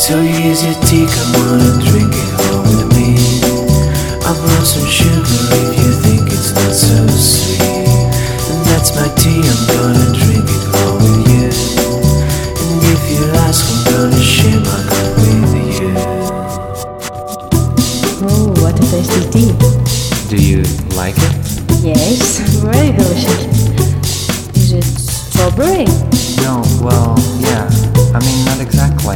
So use your tea, come on and drink it all with me. I brought some sugar if you think it's not so sweet. And that's my tea, I'm gonna drink it all with you. And if you ask, I'm gonna share my cup with you. Oh, what a tasty tea. Do you like it? Yes, very delicious. Is it strawberry? No, well, yeah. I mean, not exactly.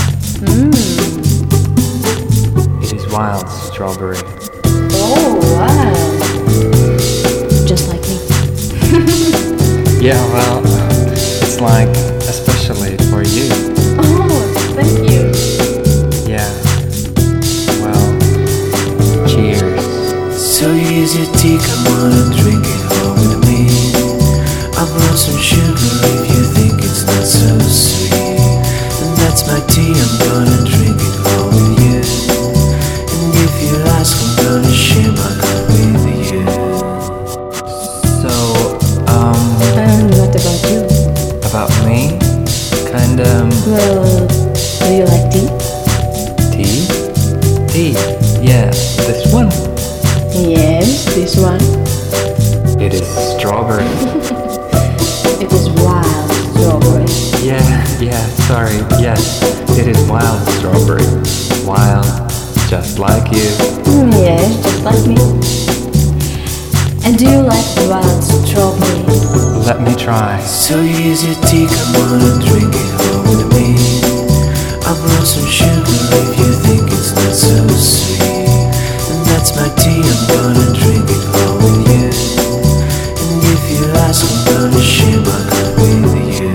It is wild strawberry. Oh, wow. Just like me. Yeah, well, it's like especially for you. Oh, thank you. Yeah. Well, cheers. So use your tea, come on and drink it all with me. I brought some sugar if you think it's not so sweet. And that's my tea, I'm gonna drink it all with you. And if you ask, I'm gonna share my cup with you. So, And what about you? about me? Kinda, Well, do you like tea? tea? Tea, yeah, this one. Yes, this one. It is strawberry. It is wild strawberry. Yeah, sorry, yes, it is wild strawberry. Wild, just like you. Yes, just like me. And do you like wild strawberries? Let me try. So use your tea, come on and drink it all with me. I brought some sugar if you think it's not so sweet. And that's my tea, I'm gonna drink it all with you. And if you ask, I'm gonna share my cup with you.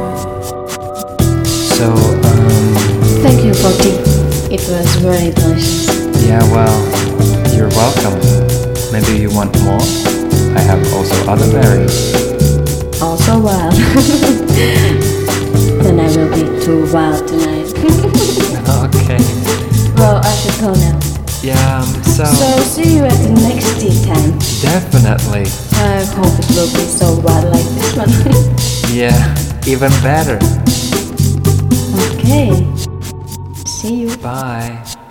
So, Thank you for tea. It was very delicious. yeah, well, you're welcome. Maybe you want more? I have also other berries. Also wild. Then I will be too wild tonight. Okay. Well, I should go now. Yeah, So see you at the next tea time. definitely. I hope it will be so wild like this one. Yeah, even better. Okay. See you. Bye.